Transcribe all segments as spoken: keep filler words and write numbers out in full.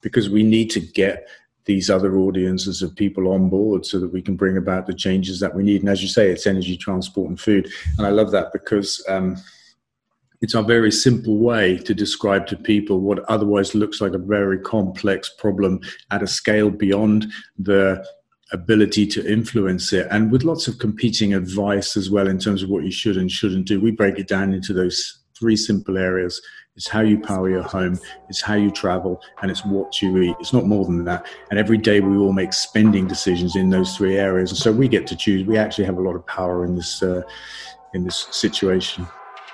because we need to get these other audiences of people on board so that we can bring about the changes that we need. And as you say, it's energy, transport, and food. And I love that because um, it's a very simple way to describe to people what otherwise looks like a very complex problem at a scale beyond the ability to influence it, and with lots of competing advice as well in terms of what you should and shouldn't do. We break it down into those three simple areas. It's how you power your home, it's how you travel, and it's what you eat. It's not more than that. And every day we all make spending decisions in those three areas. And so we get to choose. We actually have a lot of power in this uh, in this situation.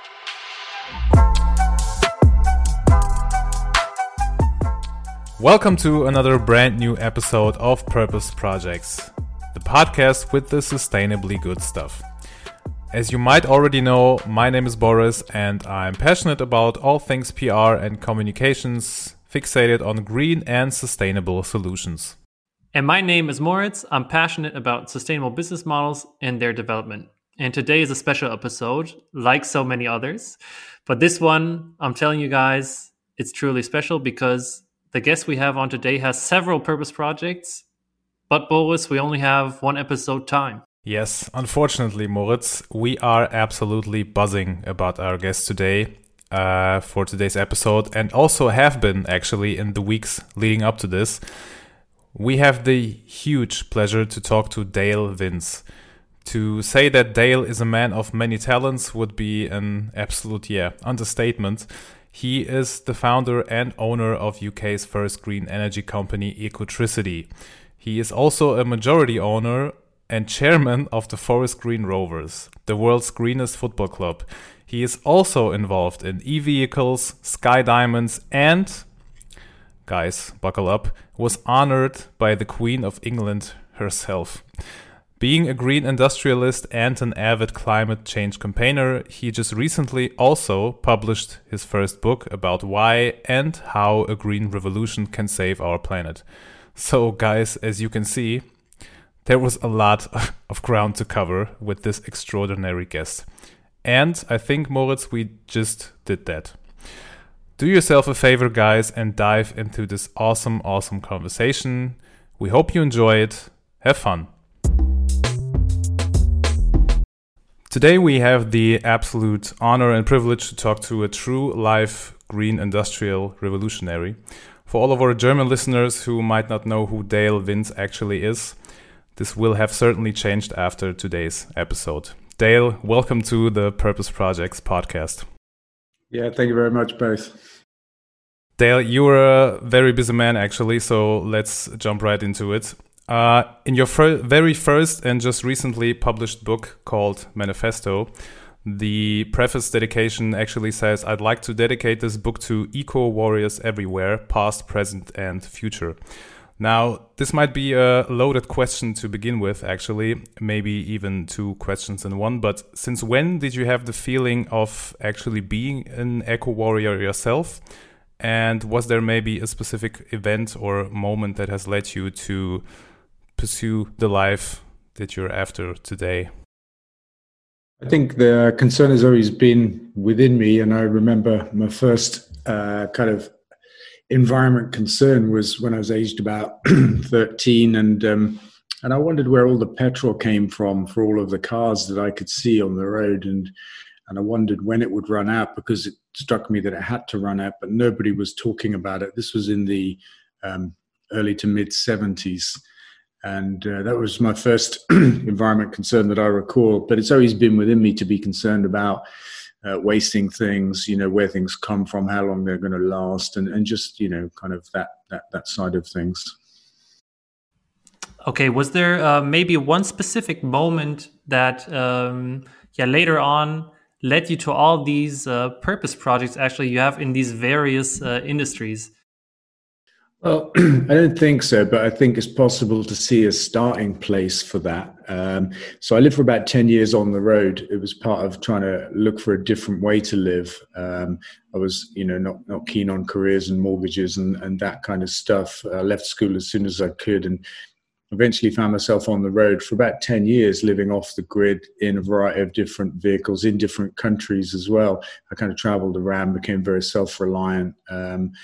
Welcome to another brand new episode of Purpose Projects, the podcast with the sustainably good stuff. As you might already know, my name is Boris and I'm passionate about all things P R and communications, fixated on green and sustainable solutions. And my name is Moritz. I'm passionate about sustainable business models and their development. And today is a special episode, like so many others. But this one, I'm telling you guys, it's truly special because the guest we have on today has several purpose projects. But Boris, we only have one episode time. Yes, unfortunately, Moritz, we are absolutely buzzing about our guest today uh, for today's episode, and also have been actually in the weeks leading up to this. We have the huge pleasure to talk to Dale Vince. To say that Dale is a man of many talents would be an absolute, yeah, understatement. He is the founder and owner of U K's first green energy company, Ecotricity. He is also a majority owner and chairman of the Forest Green Rovers, the world's greenest football club. He is also involved in e-vehicles, sky diamonds, and, guys, buckle up, was honored by the Queen of England herself. Being a green industrialist and an avid climate change campaigner, he just recently also published his first book about why and how a green revolution can save our planet. So, guys, as you can see, there was a lot of ground to cover with this extraordinary guest. And I think, Moritz, we just did that. Do yourself a favor, guys, and dive into this awesome, awesome conversation. We hope you enjoy it. Have fun. Today we have the absolute honor and privilege to talk to a true life green industrial revolutionary. For all of our German listeners who might not know who Dale Vince actually is, this will have certainly changed after today's episode. Dale, welcome to the Purpose Projects podcast. Yeah, thank you very much, both. Dale, you're a very busy man, actually, so let's jump right into it. Uh, in your fir- very first and just recently published book called Manifesto, the preface dedication actually says, "I'd like to dedicate this book to eco-warriors everywhere, past, present, and future." Now, this might be a loaded question to begin with, actually, maybe even two questions in one, but since when did you have the feeling of actually being an eco-warrior yourself? And was there maybe a specific event or moment that has led you to pursue the life that you're after today? I think the concern has always been within me, and I remember my first uh, kind of environment concern was when I was aged about thirteen, and um, and I wondered where all the petrol came from for all of the cars that I could see on the road, and and I wondered when it would run out, because it struck me that it had to run out, but nobody was talking about it. This was in the um, early to mid seventies. And uh, that was my first environment concern that I recall. But it's always been within me to be concerned about uh, wasting things, you know, where things come from, how long they're going to last, and, and just, you know, kind of that that that side of things. Okay, was there uh, maybe one specific moment that, um, yeah, later on led you to all these uh, purpose projects actually you have in these various uh, industries? Well, I don't think so, but I think it's possible to see a starting place for that. Um, so I lived for about ten years on the road. It was part of trying to look for a different way to live. Um, I was, you know, not, not keen on careers and mortgages and, and that kind of stuff. I left school as soon as I could and eventually found myself on the road for about ten years, living off the grid in a variety of different vehicles in different countries as well. I kind of traveled around, became very self-reliant. Um,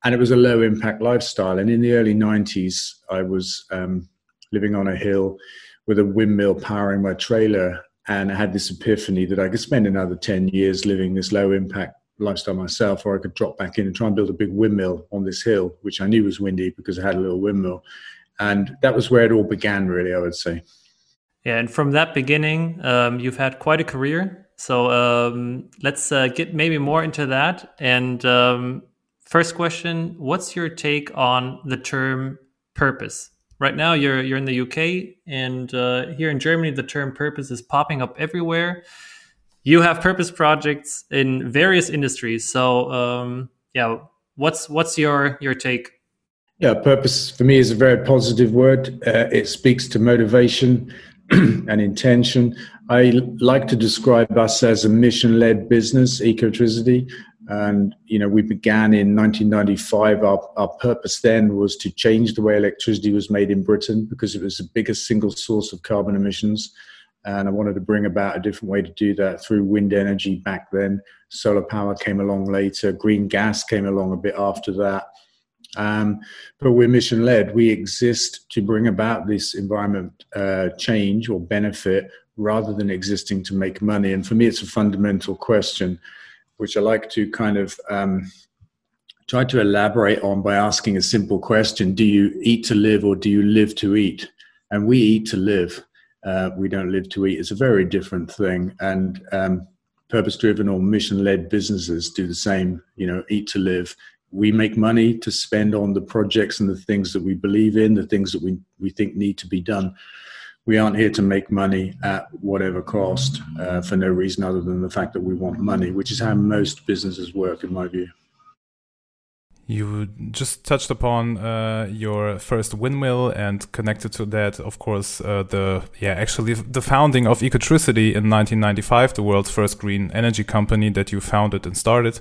and it was a low impact lifestyle. And in the early nineties, I was um, living on a hill with a windmill powering my trailer, and I had this epiphany that I could spend another ten years living this low impact lifestyle myself, or I could drop back in and try and build a big windmill on this hill, which I knew was windy because I had a little windmill. And that was where it all began, really, I would say. Yeah, and from that beginning, um, you've had quite a career. So um, let's uh, get maybe more into that. And um, first question, what's your take on the term purpose? Right now, you're you're in the U K, and uh, here in Germany, the term purpose is popping up everywhere. You have purpose projects in various industries. So um, yeah, what's what's your your take? Yeah, purpose for me is a very positive word. Uh, it speaks to motivation and intention. I like to describe us as a mission-led business, Ecotricity. And, you know, we began in nineteen ninety-five. Our, our purpose then was to change the way electricity was made in Britain, because it was the biggest single source of carbon emissions. And I wanted to bring about a different way to do that through wind energy back then. Solar power came along later. Green gas came along a bit after that. Um, but we're mission-led. We exist to bring about this environment uh, change or benefit rather than existing to make money. And for me, it's a fundamental question, which I like to kind of um, try to elaborate on by asking a simple question. Do you eat to live, or do you live to eat? And we eat to live. Uh, we don't live to eat. It's a very different thing. And um, purpose-driven or mission-led businesses do the same, you know, eat to live. We make money to spend on the projects and the things that we believe in, the things that we, we think need to be done. We aren't here to make money at whatever cost uh, for no reason other than the fact that we want money, which is how most businesses work, in my view. You just touched upon uh, your first windmill, and connected to that, of course, uh, the yeah actually the founding of Ecotricity in nineteen ninety-five, the world's first green energy company that you founded and started.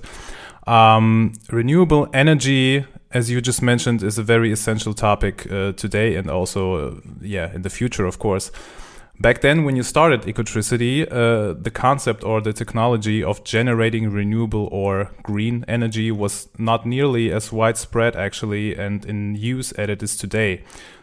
Um, renewable energy, as you just mentioned, is a very essential topic uh, today, and also uh, yeah in the future, of course. Back then, when you started Ecotricity, uh, the concept or the technology of generating renewable or green energy was not nearly as widespread, actually, and in use as it is today.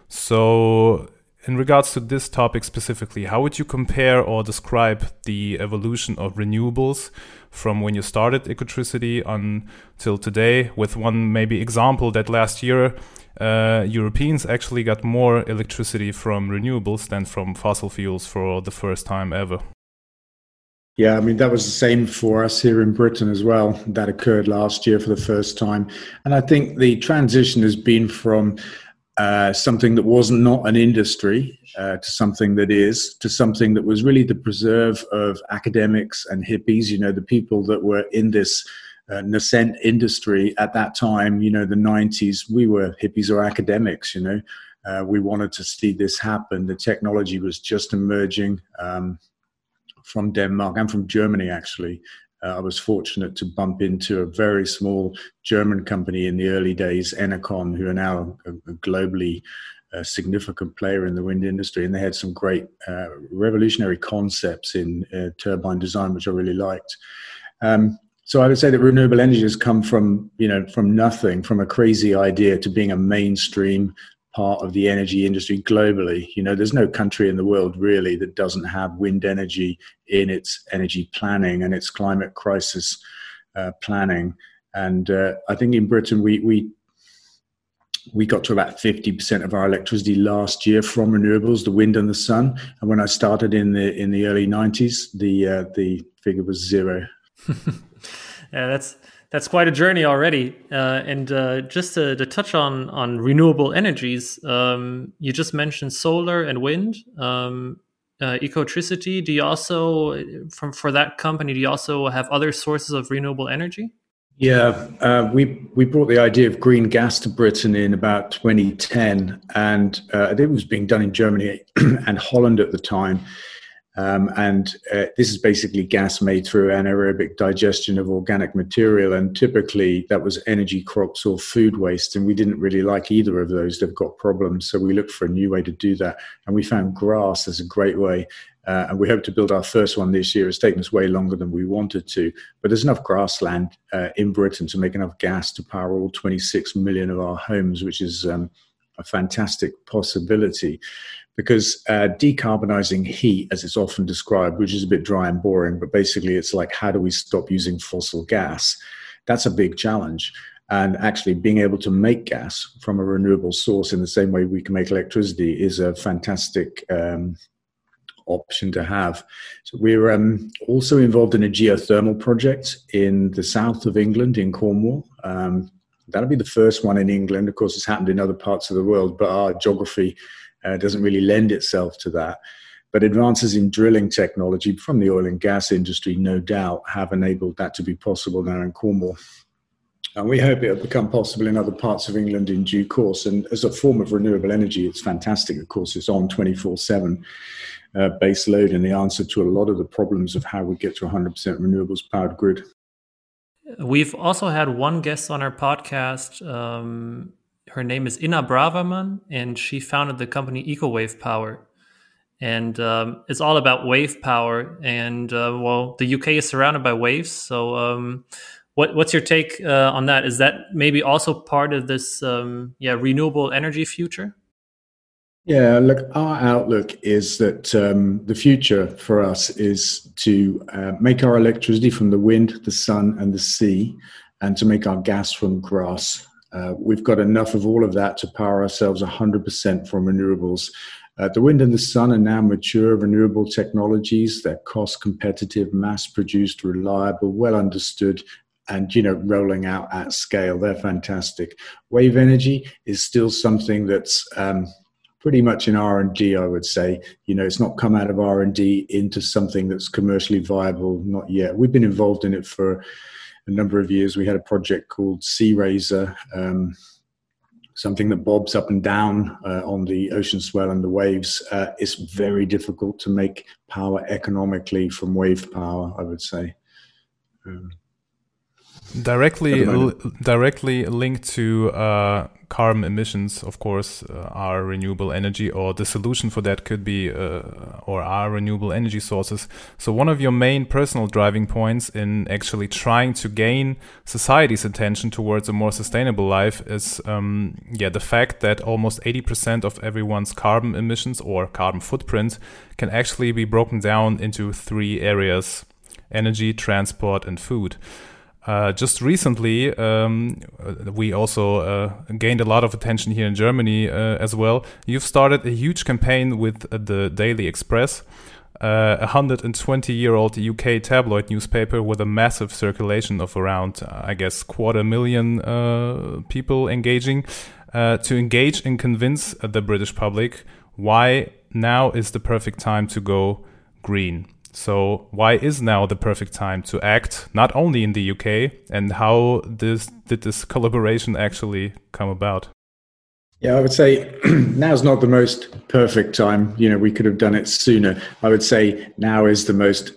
So, in regards to this topic specifically, how would you compare or describe the evolution of renewables from when you started Ecotricity until today, with one maybe example that last year uh, Europeans actually got more electricity from renewables than from fossil fuels for the first time ever? Yeah, I mean, that was the same for us here in Britain as well. That occurred last year for the first time. And I think the transition has been from uh, something that was not an industry uh, to something that is, to something that was really the preserve of academics and hippies, you know, the people that were in this uh, nascent industry at that time, you know, the nineties. We were hippies or academics, you know. Uh, we wanted to see this happen. The technology was just emerging. Um, from Denmark and from Germany, actually. Uh, I was fortunate to bump into a very small German company in the early days, Enercon, who are now a, a globally uh, significant player in the wind industry. And they had some great uh, revolutionary concepts in uh, turbine design, which I really liked. Um, so I would say that renewable energy has come from, you know, from nothing, from a crazy idea to being a mainstream part of the energy industry globally. You know, there's no country in the world really that doesn't have wind energy in its energy planning and its climate crisis uh, planning. And uh, I think in Britain we we we got to about fifty percent of our electricity last year from renewables, the wind and the sun. And when I started in the in the early nineties, the uh, the figure was zero. Yeah, that's That's quite a journey already. Uh, and uh, just to, to touch on, on renewable energies, um, you just mentioned solar and wind. Um, uh, Ecotricity, do you also, from for that company, do you also have other sources of renewable energy? Yeah, uh, we we brought the idea of green gas to Britain in about twenty ten, and uh, it was being done in Germany and Holland at the time. Um, and uh, this is basically gas made through anaerobic digestion of organic material. And typically that was energy crops or food waste. And we didn't really like either of those. They've got problems. So we looked for a new way to do that. And we found grass as a great way. Uh, and we hope to build our first one this year. It's taken us way longer than we wanted to, but there's enough grassland uh, in Britain to make enough gas to power all twenty-six million of our homes, which is um, a fantastic possibility. Because uh, decarbonizing heat, as it's often described, which is a bit dry and boring, but basically it's like, how do we stop using fossil gas? That's a big challenge. And actually being able to make gas from a renewable source in the same way we can make electricity is a fantastic um, option to have. So we're um, also involved in a geothermal project in the south of England, in Cornwall. Um, that'll be the first one in England. Of course, it's happened in other parts of the world, but our geography uh, doesn't really lend itself to that. But advances in drilling technology from the oil and gas industry, no doubt, have enabled that to be possible now in Cornwall. And we hope it'll become possible in other parts of England in due course. And as a form of renewable energy, it's fantastic. Of course, it's on twenty-four seven uh, base load and the answer to a lot of the problems of how we get to one hundred percent renewables powered grid. We've also had one guest on our podcast. Um, her name is Inna Braverman, and she founded the company EcoWave Power. And um, it's all about wave power. And, uh, well, the U K is surrounded by waves. So um, what, what's your take uh, on that? Is that maybe also part of this um, yeah, renewable energy future? Yeah, look, our outlook is that um, the future for us is to uh, make our electricity from the wind, the sun, and the sea, and to make our gas from grass. Uh, we've got enough of all of that to power ourselves one hundred percent from renewables. Uh, the wind and the sun are now mature renewable technologies. They're cost competitive, mass produced, reliable, well understood, and, you know, rolling out at scale. They're fantastic. Wave energy is still something that's um, pretty much in R and D, I would say. You know, it's not come out of R and D into something that's commercially viable, not yet. We've been involved in it for a number of years. We had a project called Sea Razor, um, something that bobs up and down uh, on the ocean swell and the waves. Uh, it's very difficult to make power economically from wave power, I would say. Um, Directly, l- directly linked to uh, carbon emissions, of course, uh, are renewable energy, or the solution for that could be, uh, or are renewable energy sources. So one of your main personal driving points in actually trying to gain society's attention towards a more sustainable life is, um, yeah, the fact that almost eighty percent of everyone's carbon emissions or carbon footprint can actually be broken down into three areas: energy, transport, and food. Uh, just recently, um, we also uh, gained a lot of attention here in Germany uh, as well. You've started a huge campaign with uh, the Daily Express, uh, a one hundred twenty-year-old U K tabloid newspaper with a massive circulation of around, uh, I guess, quarter million uh, people engaging, uh, to engage and convince the British public why now is the perfect time to go green. So why is now the perfect time to act, not only in the U K, and how this did this collaboration actually come about? Yeah, I would say now's not the most perfect time. You know, we could have done it sooner. I would say now is the most,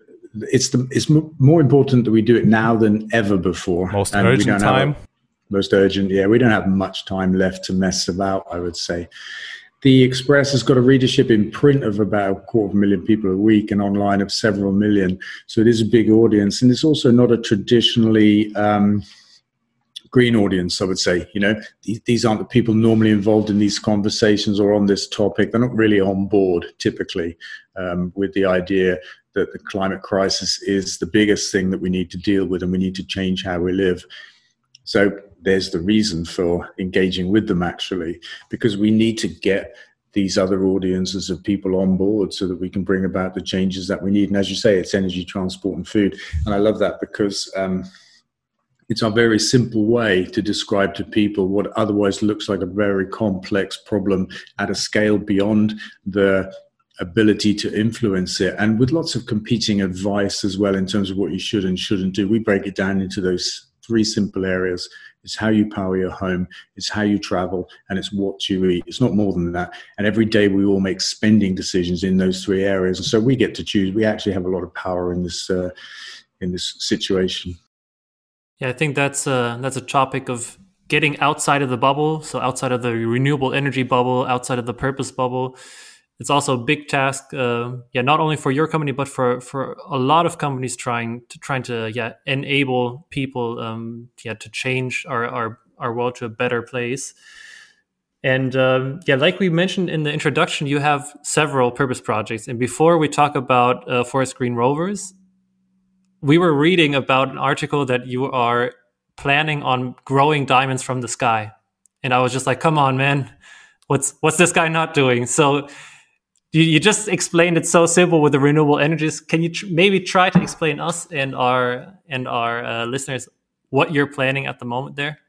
it's the it's more important that we do it now than ever before. Most and urgent time? A, most urgent, yeah. We don't have much time left to mess about, I would say. The Express has got a readership in print of about a quarter of a million people a week and online of several million. So it is a big audience. And it's also not a traditionally um, green audience, I would say. You know, these, these aren't the people normally involved in these conversations or on this topic. They're not really on board, typically, um, with the idea that the climate crisis is the biggest thing that we need to deal with and we need to change how we live. So there's the reason for engaging with them, actually, because we need to get these other audiences of people on board so that we can bring about the changes that we need. And as you say, it's energy, transport, and food. And I love that because um, it's a very simple way to describe to people what otherwise looks like a very complex problem at a scale beyond the ability to influence it, and with lots of competing advice as well in terms of what you should and shouldn't do. We break it down into those three simple areas. It's how you power your home, it's how you travel, and it's what you eat. It's not more than that. And every day we all make spending decisions in those three areas. And so we get to choose. We actually have a lot of power in this uh, in this situation. Yeah, I think that's a, that's a topic of getting outside of the bubble. So outside of the renewable energy bubble, outside of the purpose bubble, it's also a big task, uh, yeah, not only for your company but for for a lot of companies trying to trying to yeah enable people um, yeah to change our, our our world to a better place. And um, yeah, like we mentioned in the introduction, you have several purpose projects. And before we talk about uh, Forest Green Rovers, we were reading about an article that you are planning on growing diamonds from the sky. And I was just like, come on, man, what's what's this guy not doing? So you, you just explained it so simple with the renewable energies. Can you tr- maybe try to explain us and our and our uh, listeners what you're planning at the moment there?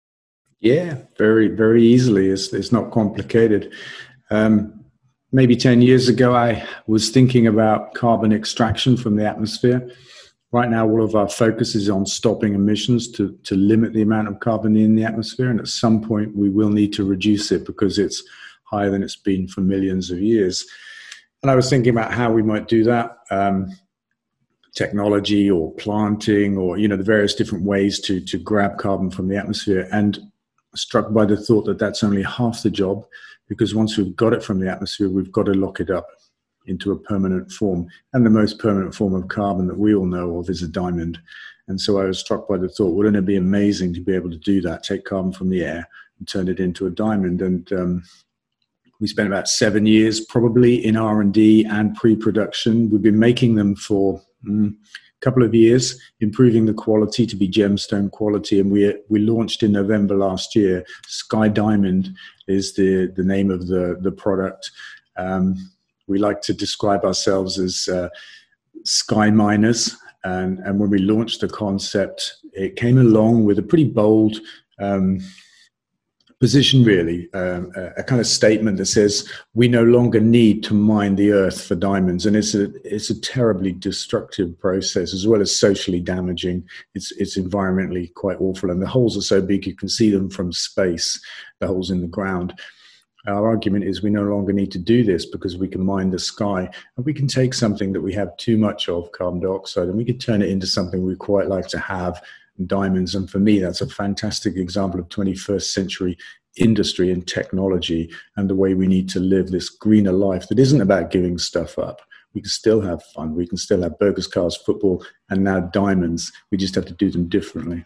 Yeah, very, very easily. It's, it's not complicated. Um, maybe ten years ago, I was thinking about carbon extraction from the atmosphere. Right now, all of our focus is on stopping emissions to, to limit the amount of carbon in the atmosphere. And at some point, we will need to reduce it because it's higher than it's been for millions of years. And I was thinking about how we might do that. Um, technology or planting or, you know, the various different ways to, to grab carbon from the atmosphere. And struck by the thought that that's only half the job, because once we've got it from the atmosphere, we've got to lock it up into a permanent form. And the most permanent form of carbon that we all know of is a diamond. And so I was struck by the thought, wouldn't it be amazing to be able to do that, take carbon from the air and turn it into a diamond? And um, we spent about seven years probably in R and D and pre-production. We've been making them for mm, couple of years, improving the quality to be gemstone quality, and we we launched in November last year. Sky Diamond is the the name of the the product. Um, we like to describe ourselves as uh, sky miners, and and when we launched the concept, it came along with a pretty bold um, position, really, um, a, a kind of statement that says we no longer need to mine the earth for diamonds, and it's a it's a terribly destructive process as well as socially damaging. It's it's environmentally quite awful, and the holes are so big you can see them from space, the holes in the ground. Our argument is we no longer need to do this because we can mine the sky, and we can take something that we have too much of, carbon dioxide, and we can turn it into something we quite like to have, diamonds. And for me, that's a fantastic example of twenty-first century industry and technology and the way we need to live this greener life that isn't about giving stuff up. We can still have fun. We can still have burgers, cars, football, and now diamonds. We just have to do them differently.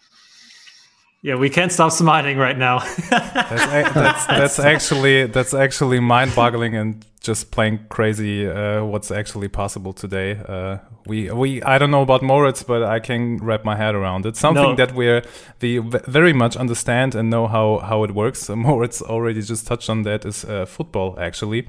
Yeah, we can't stop smiling right now. that's, that's, that's actually that's actually mind-boggling and just plain crazy. Uh, what's actually possible today? Uh, we we I don't know about Moritz, but I can wrap my head around it. Something no. that we the very much understand and know how how it works. Uh, Moritz already just touched on that. Is uh, football actually?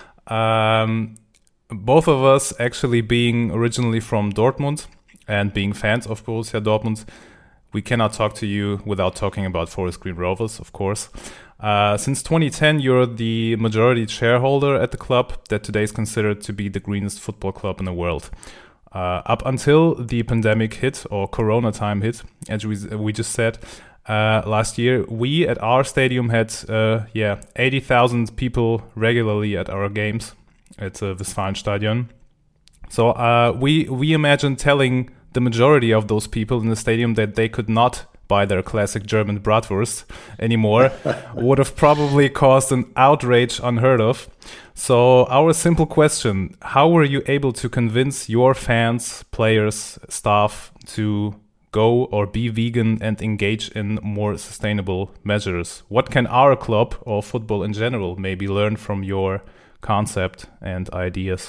Um, both of us actually being originally from Dortmund and being fans of Borussia Dortmund. We cannot talk to you without talking about Forest Green Rovers, of course. Uh, since twenty ten, you're the majority shareholder at the club that today is considered to be the greenest football club in the world. Uh, up until the pandemic hit, or Corona time hit, as we, we just said, uh, last year, we at our stadium had uh, yeah eighty thousand people regularly at our games at uh, Westfalenstadion. So uh, we we imagine telling the majority of those people in the stadium that they could not buy their classic German bratwurst anymore would have probably caused an outrage unheard of. So our simple question, how were you able to convince your fans, players, staff to go or be vegan and engage in more sustainable measures? What can our club or football in general maybe learn from your concept and ideas?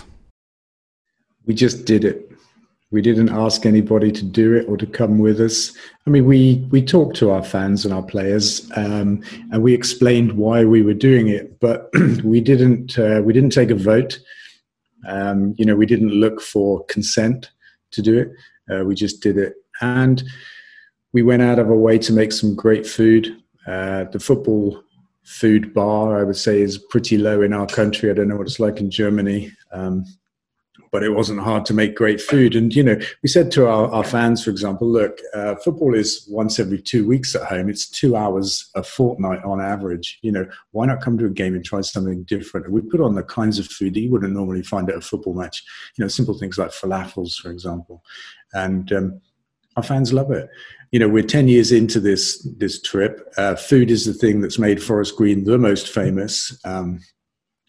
We just did it. We didn't ask anybody to do it or to come with us. I mean, we we talked to our fans and our players, um, and we explained why we were doing it. But we didn't uh, we didn't take a vote. Um, you know, we didn't look for consent to do it. Uh, we just did it, and we went out of our way to make some great food. Uh, the football food bar, I would say, is pretty low in our country. I don't know what it's like in Germany. Um, But it wasn't hard to make great food. And, you know, we said to our, our fans, for example, look, uh, football is once every two weeks at home. It's two hours a fortnight on average. You know, why not come to a game and try something different? And we put on the kinds of food that you wouldn't normally find at a football match. You know, simple things like falafels, for example. And um, our fans love it. You know, we're ten years into this, this trip. Uh, food is the thing that's made Forest Green the most famous. Um,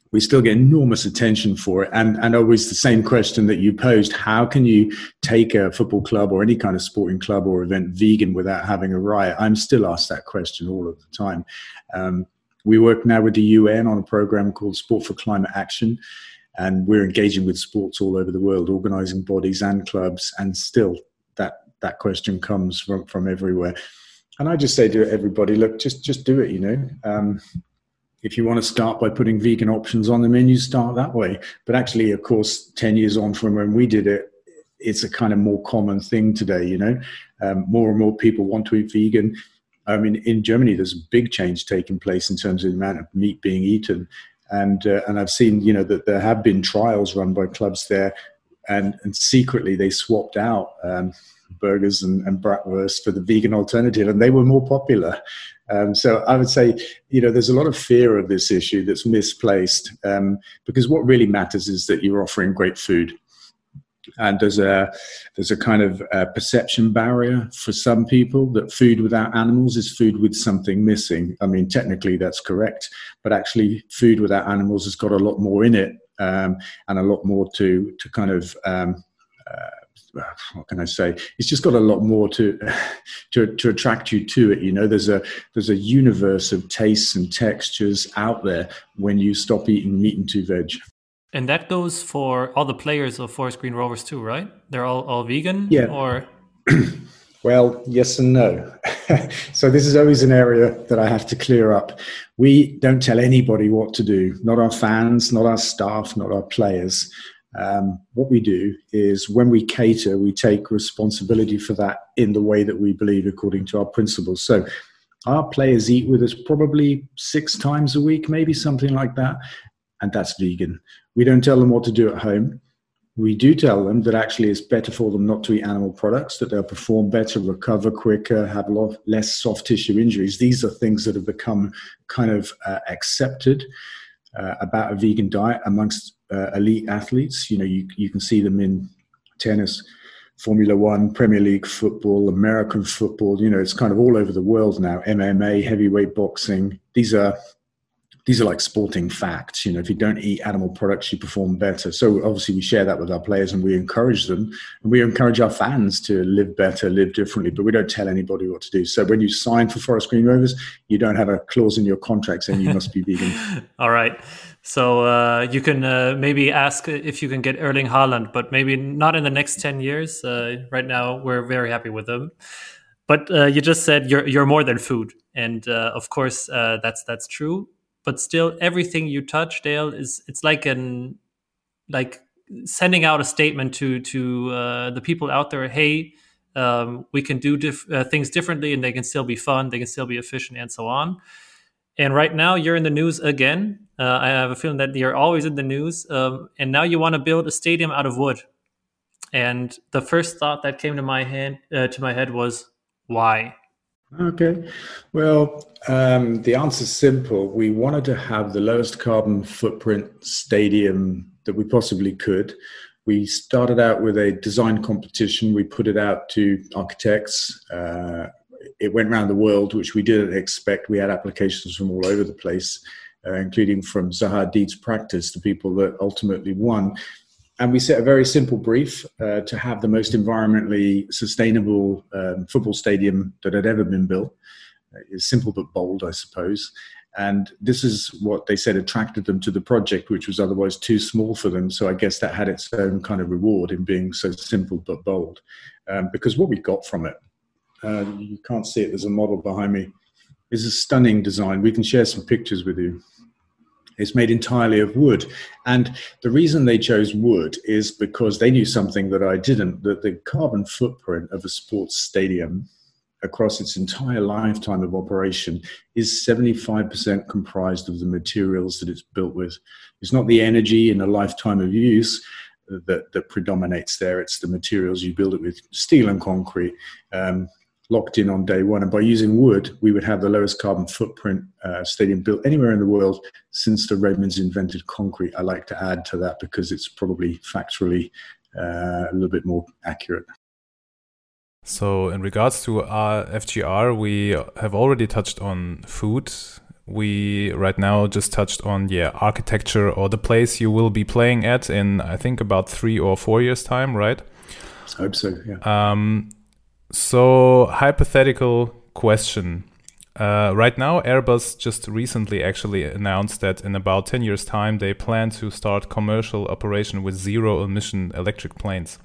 we still get enormous attention for it. And, and always the same question that you posed, how can you take a football club or any kind of sporting club or event vegan without having a riot? I'm still asked that question all of the time. Um, we work now with the U N on a program called Sport for Climate Action, and we're engaging with sports all over the world, organizing bodies and clubs, and still that, that question comes from, from everywhere. And I just say to everybody, look, just, just do it, you know. Um, If you want to start by putting vegan options on the menu, start that way. But actually, of course, ten years on from when we did it, it's a kind of more common thing today, you know. Um, more and more people want to eat vegan. I mean, in Germany, there's a big change taking place in terms of the amount of meat being eaten. And uh, and I've seen, you know, that there have been trials run by clubs there, and, and secretly they swapped out um, burgers and, and bratwurst for the vegan alternative, and they were more popular. Um, so I would say, you know, there's a lot of fear of this issue that's misplaced, um, because what really matters is that you're offering great food. And there's a there's a kind of uh perception barrier for some people that food without animals is food with something missing. I mean, technically that's correct, but actually food without animals has got a lot more in it, um, and a lot more to to kind of um, uh, what can I say? It's just got a lot more to, to to attract you to it. You know, there's a there's a universe of tastes and textures out there when you stop eating meat and two veg. And that goes for all the players of Forest Green Rovers too, right? They're all, all vegan? Yeah. Or well, yes and no. So this is always an area that I have to clear up. We don't tell anybody what to do, not our fans, not our staff, not our players. Um, what we do is when we cater, we take responsibility for that in the way that we believe according to our principles. So our players eat with us probably six times a week, maybe something like that. And that's vegan. We don't tell them what to do at home. We do tell them that actually it's better for them not to eat animal products, that they'll perform better, recover quicker, have a lot less soft tissue injuries. These are things that have become kind of uh, accepted uh, about a vegan diet amongst uh, elite athletes. You know, you, you can see them in tennis, Formula One, Premier League football, American football. You know, it's kind of all over the world now. M M A, heavyweight boxing. These are These are like sporting facts. You know, if you don't eat animal products, you perform better. So obviously we share that with our players and we encourage them. And we encourage our fans to live better, live differently, but we don't tell anybody what to do. So when you sign for Forest Green Rovers, you don't have a clause in your contract saying you must be vegan. All right. So uh, you can uh, maybe ask if you can get Erling Haaland, but maybe not in the next ten years. Uh, right now, we're very happy with him. But uh, you just said you're you're more than food. And uh, of course, uh, that's that's true. But still, everything you touch, Dale, is it's like an like sending out a statement to to uh, the people out there. Hey, um, we can do dif- uh, things differently, and they can still be fun. They can still be efficient, and so on. And right now, you're in the news again. Uh, I have a feeling that you're always in the news. Um, and now you want to build a stadium out of wood. And the first thought that came to my hand uh, to my head was, why? Okay. Well, um, the answer's simple. We wanted to have the lowest carbon footprint stadium that we possibly could. We started out with a design competition. We put it out to architects. Uh, it went around the world, which we didn't expect. We had applications from all over the place, uh, including from Zaha Hadid's practice, the people that ultimately won. And we set a very simple brief uh, to have the most environmentally sustainable um, football stadium that had ever been built. It's simple but bold, I suppose. And this is what they said attracted them to the project, which was otherwise too small for them. So I guess that had its own kind of reward in being so simple but bold. Um, because what we got from it, uh, you can't see it, there's a model behind me, is a stunning design. We can share some pictures with you. It's made entirely of wood. And the reason they chose wood is because they knew something that I didn't, that the carbon footprint of a sports stadium across its entire lifetime of operation is seventy-five percent comprised of the materials that it's built with. It's not the energy in a lifetime of use that, that predominates there. It's the materials you build it with, steel and concrete, um, locked in on day one. And by using wood, we would have the lowest carbon footprint uh, stadium built anywhere in the world since the Romans invented concrete. I like to add to that because it's probably factually uh, a little bit more accurate. So in regards to our F G R, we have already touched on food, we right now just touched on yeah architecture or the place you will be playing at in I think about three or four years time, right? I hope so. Yeah. Um, so hypothetical question. Uh, right now, Airbus just recently actually announced that in about ten years' time, they plan to start commercial operation with zero-emission electric planes.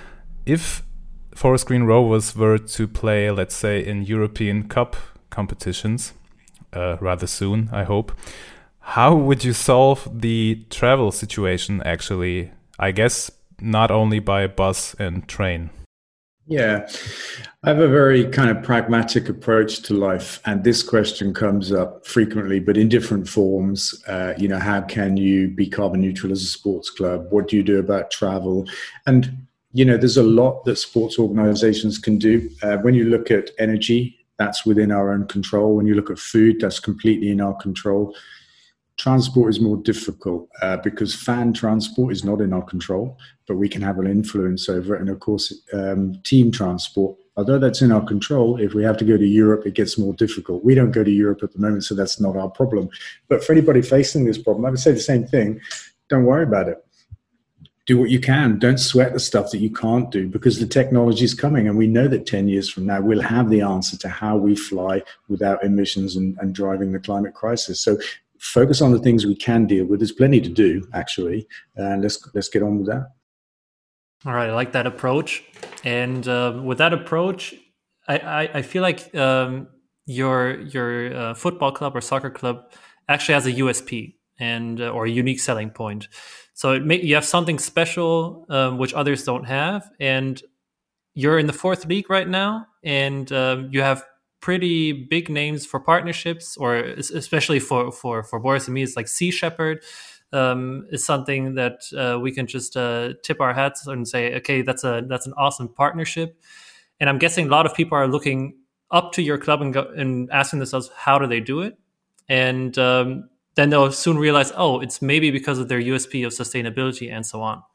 If Forest Green Rovers were to play, let's say, in European Cup competitions, uh, rather soon, I hope, how would you solve the travel situation, actually? I guess not only by bus and train. Yeah, I have a very kind of pragmatic approach to life, and this question comes up frequently, but in different forms. Uh, you know, how can you be carbon neutral as a sports club? What do you do about travel? And, you know, there's a lot that sports organizations can do. Uh, when you look at energy, that's within our own control. When you look at food, that's completely in our control. Transport is more difficult uh, because fan transport is not in our control, but we can have an influence over it. And of course, um, team transport, although that's in our control, if we have to go to Europe, it gets more difficult. We don't go to Europe at the moment, so that's not our problem. But for anybody facing this problem, I would say the same thing. Don't worry about it. Do what you can. Don't sweat the stuff that you can't do, because the technology is coming. And we know that ten years from now, we'll have the answer to how we fly without emissions and, and driving the climate crisis. So focus on the things we can deal with. There's plenty to do, actually, and let's let's get on with that. All right, I like that approach. And uh, with that approach, I, I, I feel like um, your your uh, football club or soccer club actually has a U S P and uh, or a unique selling point. So it may, you have something special um, which others don't have, and you're in the fourth league right now, and um, you have pretty big names for partnerships, or especially for for for Boris and me, it's like Sea Shepherd um, is something that uh, we can just uh, tip our hats and say, okay, that's a that's an awesome partnership. And I'm guessing a lot of people are looking up to your club and go, and asking themselves, how do they do it? And um, then they'll soon realize, oh, it's maybe because of their U S P of sustainability and so on.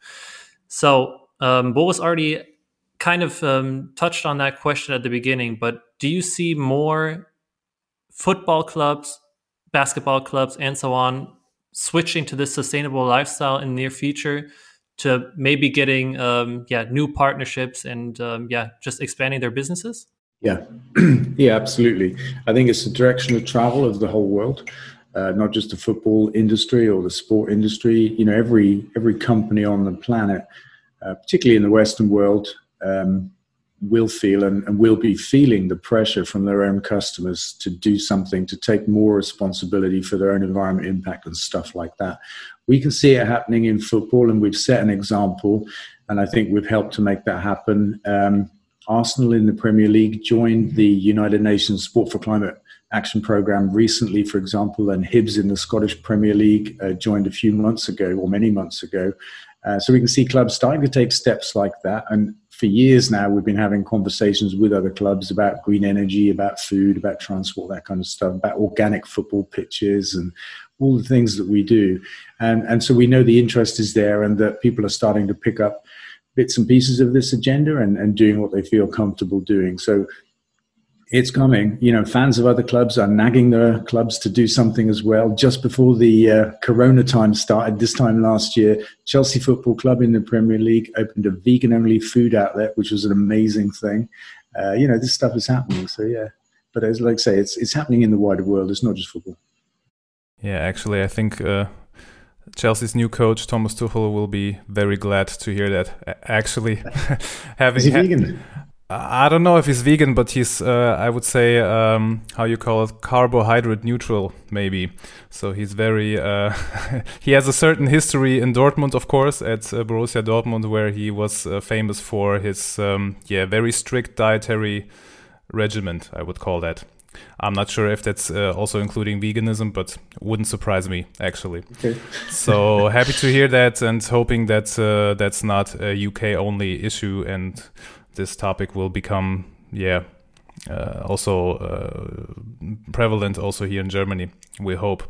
So um, Boris already kind of um, touched on that question at the beginning, but do you see more football clubs, basketball clubs, and so on switching to this sustainable lifestyle in the near future, to maybe getting um, yeah new partnerships and um, yeah just expanding their businesses? Yeah, yeah, absolutely. I think it's the direction of travel of the whole world, uh, not just the football industry or the sport industry. You know, every every company on the planet, uh, particularly in the Western world, um, will feel and, and will be feeling the pressure from their own customers to do something, to take more responsibility for their own environment impact and stuff like that. We can see it happening in football, and we've set an example, and I think we've helped to make that happen. Um, Arsenal in the Premier League joined the United Nations Sport for Climate Action Programme recently, for example, and Hibs in the Scottish Premier League uh, joined a few months ago, or many months ago. Uh, so we can see clubs starting to take steps like that. And for years now, we've been having conversations with other clubs about green energy, about food, about transport, that kind of stuff, about organic football pitches and all the things that we do. And, and so we know the interest is there, and that people are starting to pick up bits and pieces of this agenda and, and doing what they feel comfortable doing. So it's coming. You know, fans of other clubs are nagging their clubs to do something as well. Just before the uh, Corona time started, this time last year, Chelsea Football Club in the Premier League opened a vegan-only food outlet, which was an amazing thing. Uh, you know, this stuff is happening. So, yeah. But as like I say, it's it's happening in the wider world. It's not just football. Yeah, actually, I think uh, Chelsea's new coach, Thomas Tuchel, will be very glad to hear that. Actually, having is he vegan? I don't know if he's vegan, but he's, uh, I would say, um, how you call it, carbohydrate neutral, maybe. So he's very, uh, he has a certain history in Dortmund, of course, at uh, Borussia Dortmund, where he was uh, famous for his, um, yeah, very strict dietary regimen, I would call that. I'm not sure if that's uh, also including veganism, but wouldn't surprise me, actually. Okay. So happy to hear that, and hoping that uh, that's not a U K-only issue, and this topic will become, yeah, uh, also uh, prevalent also here in Germany, we hope.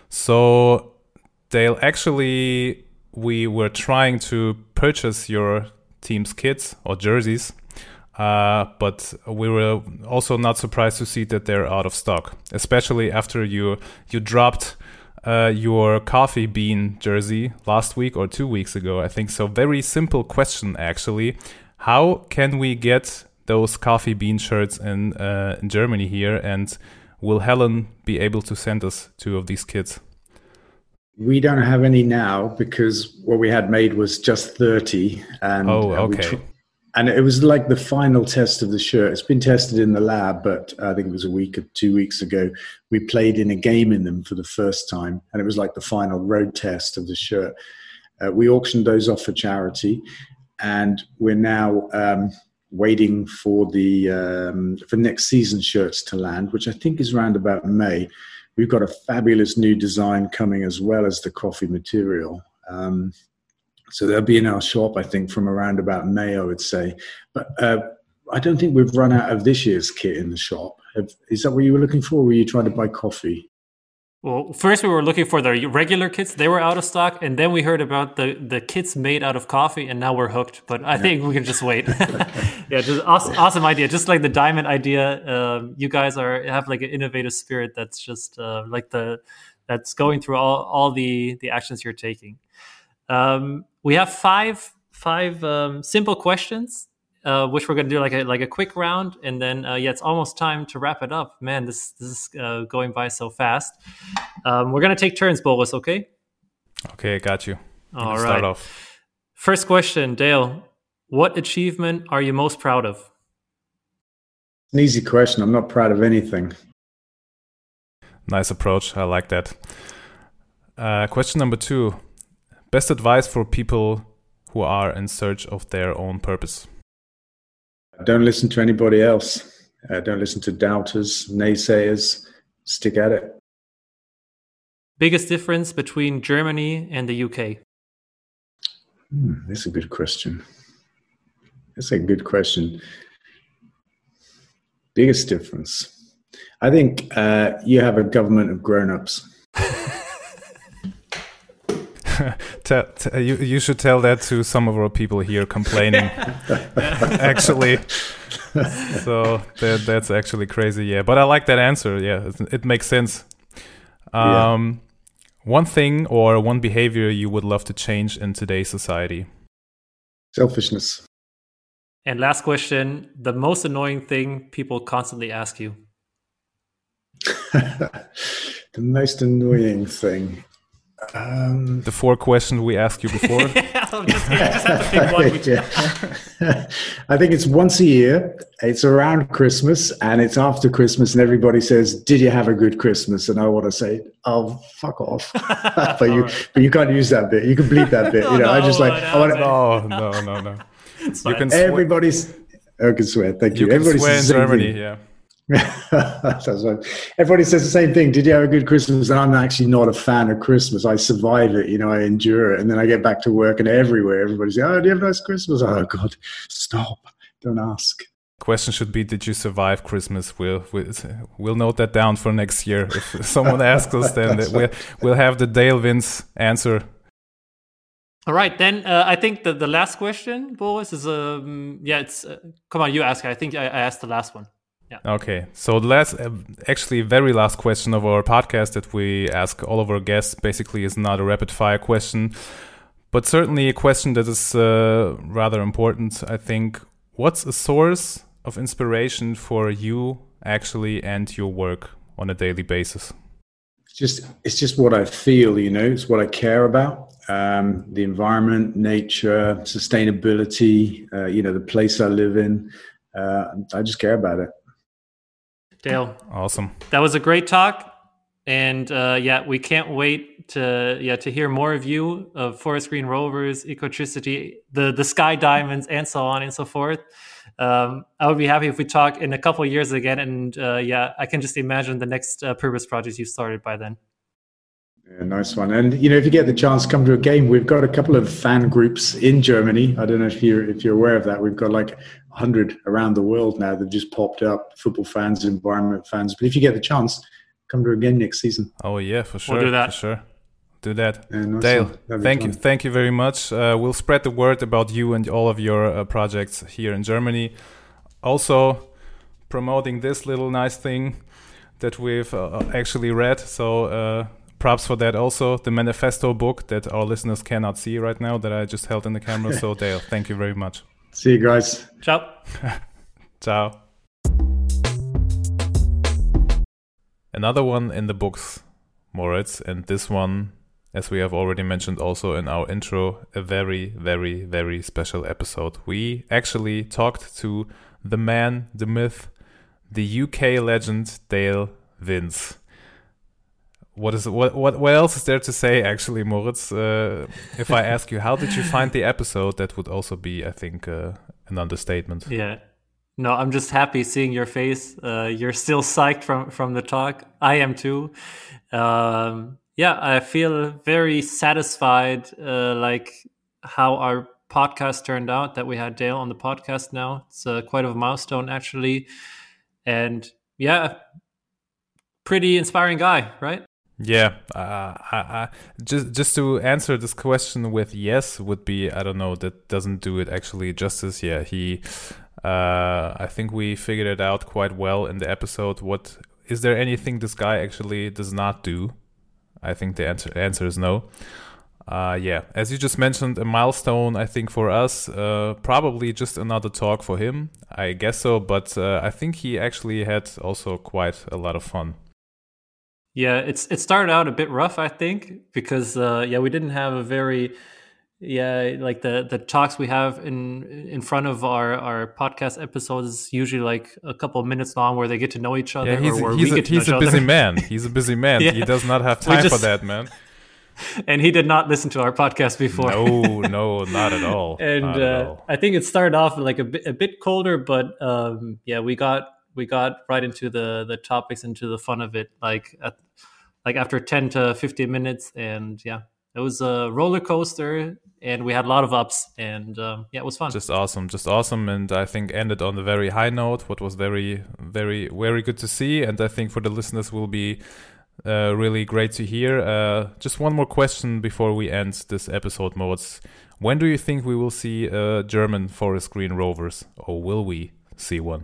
So, Dale, actually, we were trying to purchase your team's kits or jerseys. Uh, but we were also not surprised to see that they're out of stock, especially after you you dropped uh, your coffee bean jersey last week or two weeks ago, I think. So very simple question, actually. How can we get those coffee bean shirts in, uh, in Germany here? And will Helen be able to send us two of these kits? We don't have any now because what we had made was just thirty. And, oh, uh, okay. Tr- and it was like the final test of the shirt. It's been tested in the lab, but I think it was a week or two weeks ago. We played in a game in them for the first time, and it was like the final road test of the shirt. Uh, we auctioned those off for charity, and we're now um, waiting for the um, for next season's shirts to land, which I think is around about May. We've got a fabulous new design coming as well as the coffee material. Um, so they'll be in our shop, I think, from around about May, I would say. But uh, I don't think we've run out of this year's kit in the shop. Have, is that what you were looking for, or were you trying to buy coffee? Well, first we were looking for the regular kits. They were out of stock. And then we heard about the, the kits made out of coffee, and now we're hooked. But I yeah. think we can just wait. Yeah, just awesome, awesome idea. Just like the diamond idea. Um, you guys are have like an innovative spirit that's just uh, like the that's going through all, all the, the actions you're taking. Um, we have five five um, simple questions, uh, which we're going to do like a like a quick round, and then uh, yeah, it's almost time to wrap it up. Man, this this is uh, going by so fast. Um, we're going to take turns, Boris. Okay. Okay, got you. you All right. Start off. First question, Dale. What achievement are you most proud of? An easy question. I'm not proud of anything. Nice approach. I like that. Uh, question number two. Best advice for people who are in search of their own purpose. Don't listen to anybody else. Uh, don't listen to doubters, naysayers. Stick at it. Biggest difference between Germany and the U K? Hmm, that's a good question. That's a good question. Biggest difference. I think uh, you have a government of grown-ups. tell, tell, you, you should tell that to some of our people here complaining. Actually, so that that's actually crazy. Yeah, but I like that answer. Yeah, it, it makes sense. Um, yeah. One thing or one behavior you would love to change in today's society? Selfishness. And last question: the most annoying thing people constantly ask you. The most annoying thing. Um, the four questions we asked you before. just, just have to pick one. Which... yeah. I think it's once a year. It's around Christmas, and it's after Christmas, and everybody says, "Did you have a good Christmas?" And I want to say, "Oh, fuck off!" but you, right. but you can't use that bit. You can bleep that bit. You know, no, I just like. No, I want no, no, no, no. You can. Everybody's. I can swear. Thank you. You can Everybody swear in Germany. thing. Yeah. That's right. Everybody says the same thing. Did you have a good Christmas? And I'm actually not a fan of Christmas. I survive it, you know, I endure it. And then I get back to work and everywhere, everybody's like, oh, do you have a nice Christmas? Oh, God, stop. Don't ask. Question should be, did you survive Christmas? We'll, we'll, we'll note that down for next year. If someone asks us, then right. we'll, we'll have the Dale Vince answer. All right, then uh, I think the, the last question, Boris, is, um, yeah, it's, uh, come on, you ask. I think I, I asked the last one. Yeah. Okay, so the last, uh, actually very last question of our podcast that we ask all of our guests basically is not a rapid fire question, but certainly a question that is uh, rather important, I think. What's a source of inspiration for you actually and your work on a daily basis? It's just, it's just what I feel, you know, it's what I care about. Um, the environment, nature, sustainability, uh, you know, the place I live in. Uh, I just care about it. Dale, awesome. That was a great talk, and uh, yeah, we can't wait to yeah to hear more of you of Forest Green Rovers, Ecotricity, the the Sky Diamonds, and so on and so forth. Um, I would be happy if we talk in a couple of years again, and uh, yeah, I can just imagine the next uh, purpose project you started by then. Yeah, nice one. And you know, if you get the chance, come to a game. We've got a couple of fan groups in Germany. I don't know if you're if you're aware of that. We've got like one hundred around the world now that just popped up. Football fans, environment fans. But if you get the chance, come to a game next season. Oh yeah, for sure. We'll do that. For sure. Do that. Yeah, nice Dale, thank fun. you. Thank you very much. Uh, we'll spread the word about you and all of your uh, projects here in Germany. also promoting this little nice thing that we've uh, actually read. So uh, props for that also. The manifesto book that our listeners cannot see right now that I just held in the camera. So Dale, thank you very much. See you guys. Ciao. Ciao. Another one in the books, Moritz, and this one, as we have already mentioned also in our intro, a very, very, very special episode. We actually talked to the man, the myth, the U K legend, Dale Vince. What is what what what else is there to say, actually, Moritz? Uh, if I ask you, how did you find the episode? That would also be, I think, uh, an understatement. Yeah. No, I'm just happy seeing your face. Uh, you're still psyched from, from the talk. I am too. Um, yeah, I feel very satisfied, uh, like how our podcast turned out, that we had Dale on the podcast now. It's uh, quite a milestone, actually. And yeah, pretty inspiring guy, right? Yeah, uh, I, I, just just to answer this question with yes would be, I don't know, that doesn't do it actually justice. Yeah, he, uh, I think we figured it out quite well in the episode. What is there anything this guy actually does not do? I think the answer answer is no. Uh, yeah, as you just mentioned, a milestone, I think, for us, uh, probably just another talk for him, I guess so, but uh, I think he actually had also quite a lot of fun. Yeah, it's it started out a bit rough, I think, because, uh, yeah, we didn't have a very, yeah, like the, the talks we have in in front of our, our podcast episodes is usually like a couple of minutes long where they get to know each other. Yeah, he's, or where he's we a, get to he's know a each busy other. man. He's a busy man. Yeah. He does not have time just, for that, man. And he did not listen to our podcast before. No, no, not at all. and not uh, at all. I think it started off like a bit, a bit colder, but um, yeah, we got we got right into the the topics, into the fun of it. Like at, like after ten to fifteen minutes, and yeah, it was a roller coaster, and we had a lot of ups, and um, yeah, it was fun. Just awesome, just awesome, and I think ended on a very high note. What was very, very, very good to see, and I think for the listeners will be uh, really great to hear. Uh, just one more question before we end this episode, Moritz. When do you think we will see uh, German Forest Green Rovers, or will we see one?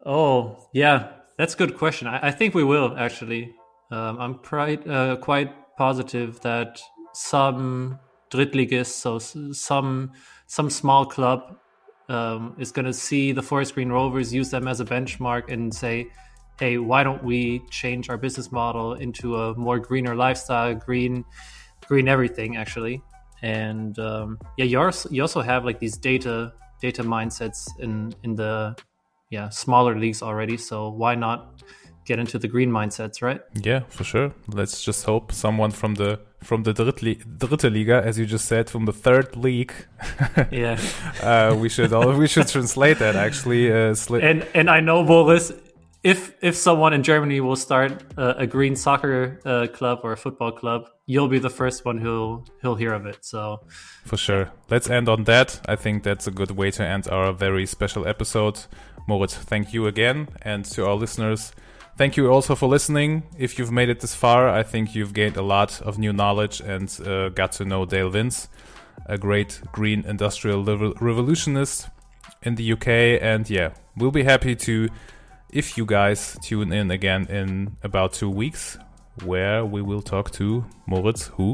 Oh yeah, that's a good question. I, I think we will actually. Um, I'm quite uh, quite positive that some Drittligist, so some some small club, um, is going to see the Forest Green Rovers, use them as a benchmark, and say, "Hey, why don't we change our business model into a more greener lifestyle, green, green everything, actually?" And um, yeah, you also, you also have like these data data mindsets in in the yeah smaller leagues already. So why not get into the green mindsets, right? Yeah, for sure. Let's just hope someone from the from the Drittli- Dritte Liga, as you just said, from the third league. Yeah, uh, we should all, we should translate that actually. Uh, sli- and and I know, Boris, if if someone in Germany will start uh, a green soccer uh, club or a football club, you'll be the first one who'll who'll hear of it. So for sure. Let's end on that. I think that's a good way to end our very special episode. Moritz, thank you again, and to our listeners, thank you also for listening. If you've made it this far, I think you've gained a lot of new knowledge and uh, got to know Dale Vince, a great green industrial revolutionist in the U K. And yeah, we'll be happy to, if you guys tune in again in about two weeks, where we will talk to Moritz, who?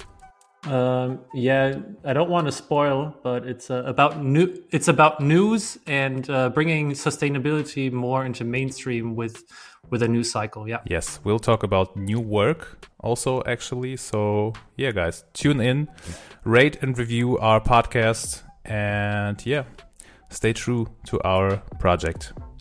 Um, yeah, I don't want to spoil, but it's uh, about new. It's about news and uh, bringing sustainability more into mainstream with with a news cycle. Yeah. Yes, we'll talk about new work also, actually. So yeah, guys, tune in, rate and review our podcast, and yeah, stay true to our project.